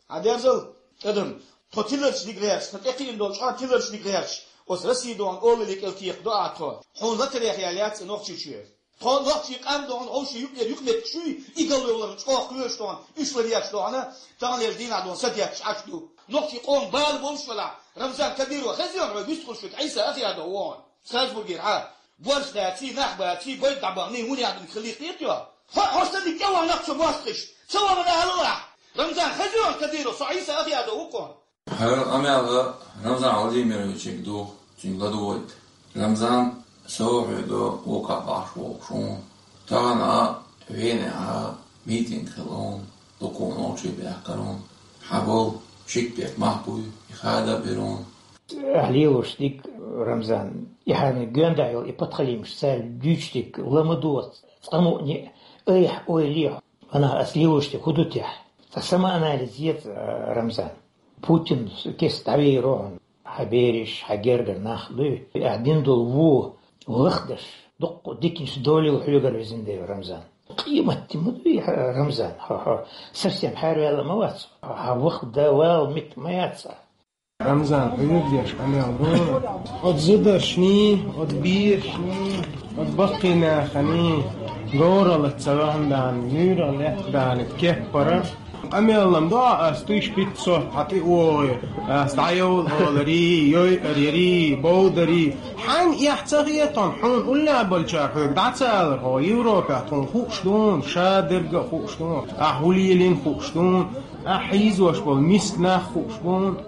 عديرزل ادم توتيلرش ديغريش تقيين دول شان تيلرش ديغريش os رسيدون اوليك التيق دعاتو حون لتريح ياليات نوختي شوي طون وقت يقام دون او شي يقلك شوي يقلوا شوق لوش دون اشلرياش دون تان الدين دون سدياش عشدو نوختي قوم بال بولش ولا رمضان كبير وخزيون وبيدخل شوي عيسى اخي هذا وون سالزبورغ ها بورش داتي نحباتي بيت دباني وني عند الخليقيتو هوستدي كوا نقص ماسكش سوا من الله رمضان خزيون كبير وعيسى اخي هذا وكون أمي رمضان عليمير يشكدو جنگدو رمضان سوهدو وقع باشوشون تانا وينها ميتين خلون لكون أوشي بيحكرون حبول شيك بيك محبوي يخادا بيرون أهليوش ديك رمضان يعني جندايل يبتخليمش سال ديشتك لمدوت تقموني ايح اويليح انا اسليوش ديك هدوتيح فسما أناليزيت رمضان بوتين كيس تعبيرون حبيرش حجرجر ناخذ قاعدين دول وخدش دق ديكنش دولي وحلوقر بزندي رمضان قيمة تمدي رمضان سرسيم حارو يلا موات وخد دوال مت مياتسا رمضان حلوقيش أنا أقول قد زدر شني قد بير شني قد بقينا خني جورا لتسوهم دان نورا لتدان كيف برا أمي الله مضاع استويش بيتسو حتى أوي استعيول أولري يوي أريري بودري حان يحتاجي تنحون ولا بالشافع دعتال هو يوروبا تون خوشدون شادرج خوشدون أحولي لين خوشدون أحيز وش بالمسنا خوشدون